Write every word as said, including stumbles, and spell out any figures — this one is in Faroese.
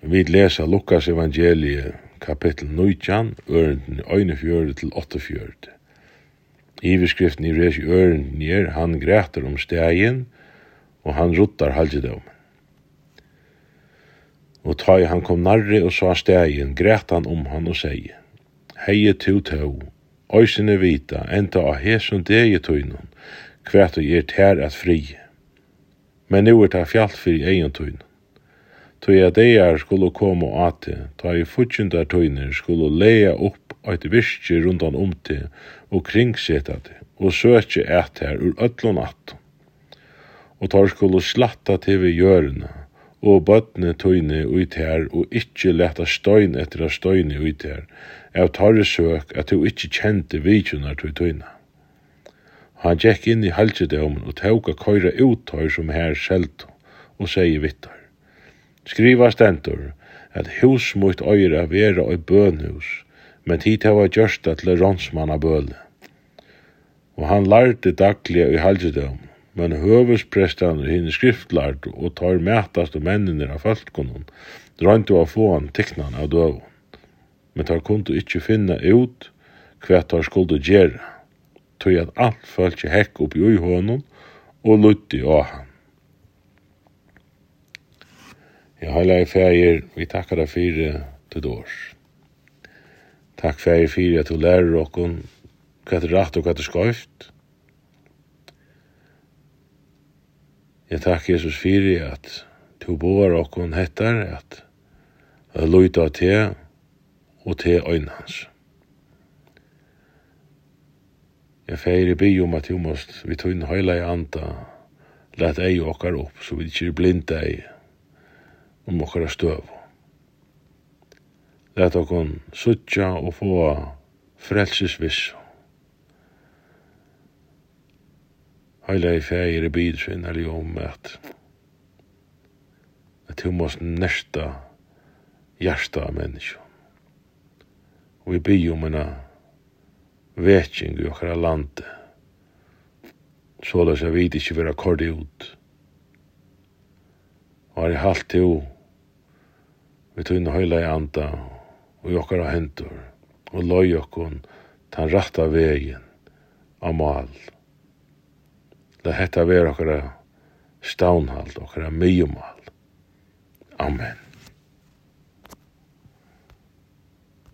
Vi leser Lukas evangeliet kapittel nitton, ørenden einogfjøruti til åttaogfjøruti. Iverskriften i resi ørenden er han græter om stegen, og han ruttar halgjedom. Og ta han kom narre og sa stegen, græt han om han og sier, Heie to to, øysene vita, enda av hesun degi tøynun, kvært og er tær at fri. Men nu er det fjalt fyrir egen tøynun. Tøy at deir skulle komme og ate, ta i futjundar tøyner skulle leia opp eit virke rundan om til og kringseta det, og søkje et her ur öllun atton. Og tar skulle slatta til vi hjørna, og bøtne tøyne ut her, og ikkje leta støyn etter a støyne ut her, av tarre søk at du ikkje kjente vidjunar til tøyna. Han gikk inn i halgjedomen og tauka køyra ut tøy som her skjeldt, og sier vittar. Skriva stendur at hus mot øyra vera i bønhus, men tid hava gjørsta til ronsmanna bøle. Og han lærte daglige i halgjedom, men høvesprestaner hinn skriftlærte og tar mætast og mennene av folkonon, drønte å få han tiknan av døvun. Men tar kunde ikkje finna ut hva tar skulle gjere, tog at alt følte hekk opp i honom og lutti av han. Jeg heilige feir, vi takkar deg fyrir til dårs. Takk feir fyrir at du lærer okkon hva er rett og hva er skøyft. Jeg takkar Jesus fyrir at du bor okkon hettar at at luita til og til øynans. Jeg feir bi om at du måst vi tog inn heilige anda let ei okkar opp så vi ikke blinda ei om okkara støv. Let okkon suttja og få frelsesviss. Heilige feir bidrinnerlig om at at du måst nesta hjärsta av menneska. Og vi byr om en vetjeng i okkara lande, såleis jeg vid ikkje vera kordi ut. Og har jeg halt til vi tog inn høyla i anda og i okkara hentur og løy okkon tan ratta vegin av mal. La hetta vera okkara staunhald, okkara myomal. Amen.